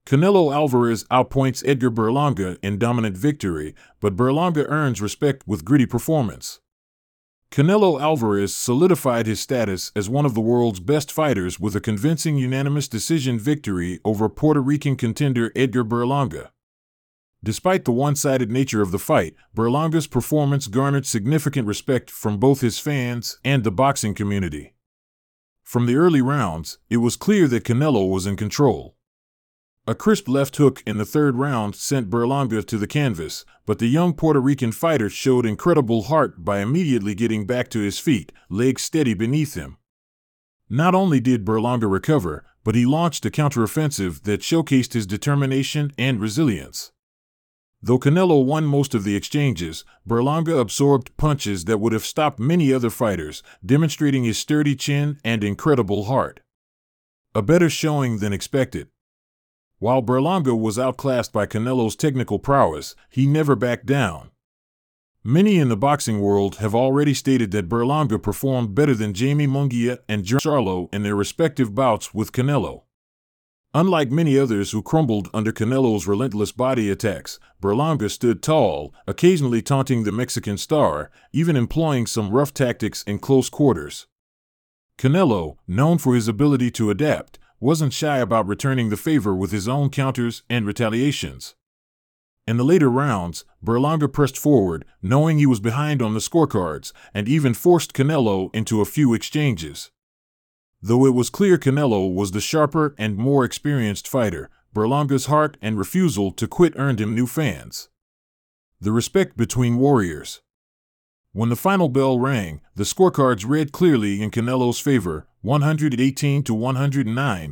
Canelo Alvarez outpoints Edgar Berlanga in dominant victory, but Berlanga earns respect with gritty performance. Canelo Alvarez solidified his status as one of the world's best fighters with a convincing unanimous decision victory over Puerto Rican contender Edgar Berlanga. Despite the one-sided nature of the fight, Berlanga's performance garnered significant respect from both his fans and the boxing community. From the early rounds, it was clear that Canelo was in control. A crisp left hook in the third round sent Berlanga to the canvas, but the young Puerto Rican fighter showed incredible heart by immediately getting back to his feet, legs steady beneath him. Not only did Berlanga recover, but he launched a counteroffensive that showcased his determination and resilience. Though Canelo won most of the exchanges, Berlanga absorbed punches that would have stopped many other fighters, demonstrating his sturdy chin and incredible heart. A better showing than expected. While Berlanga was outclassed by Canelo's technical prowess, he never backed down. Many in the boxing world have already stated that Berlanga performed better than Jaime Munguia and Charlo in their respective bouts with Canelo. Unlike many others who crumbled under Canelo's relentless body attacks, Berlanga stood tall, occasionally taunting the Mexican star, even employing some rough tactics in close quarters. Canelo, known for his ability to adapt, wasn't shy about returning the favor with his own counters and retaliations. In the later rounds, Berlanga pressed forward, knowing he was behind on the scorecards, and even forced Canelo into a few exchanges. Though it was clear Canelo was the sharper and more experienced fighter, Berlanga's heart and refusal to quit earned him new fans. The respect between warriors. When the final bell rang, the scorecards read clearly in Canelo's favor, 118-109,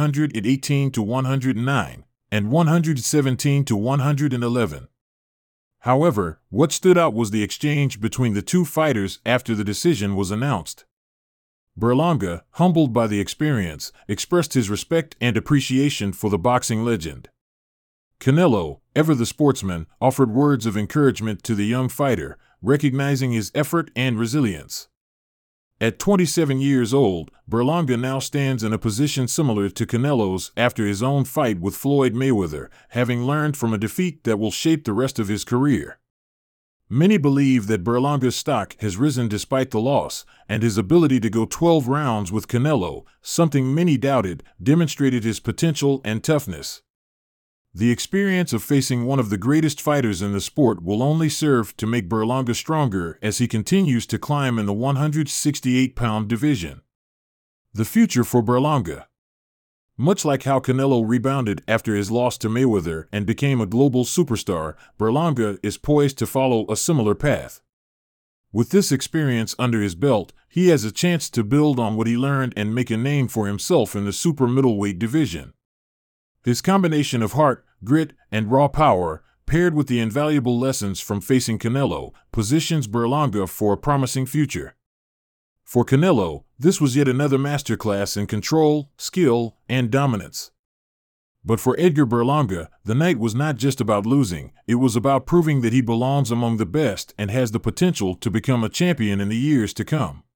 118-109, and 117-111. However, what stood out was the exchange between the two fighters after the decision was announced. Berlanga, humbled by the experience, expressed his respect and appreciation for the boxing legend. Canelo, ever the sportsman, offered words of encouragement to the young fighter, recognizing his effort and resilience. At 27 years old, Berlanga now stands in a position similar to Canelo's after his own fight with Floyd Mayweather, having learned from a defeat that will shape the rest of his career. Many believe that Berlanga's stock has risen despite the loss, and his ability to go 12 rounds with Canelo, something many doubted, demonstrated his potential and toughness. The experience of facing one of the greatest fighters in the sport will only serve to make Berlanga stronger as he continues to climb in the 168-pound division. The future for Berlanga. Much like how Canelo rebounded after his loss to Mayweather and became a global superstar, Berlanga is poised to follow a similar path. With this experience under his belt, he has a chance to build on what he learned and make a name for himself in the super middleweight division. His combination of heart, grit, and raw power, paired with the invaluable lessons from facing Canelo, positions Berlanga for a promising future. For Canelo, this was yet another masterclass in control, skill, and dominance. But for Edgar Berlanga, the night was not just about losing, it was about proving that he belongs among the best and has the potential to become a champion in the years to come.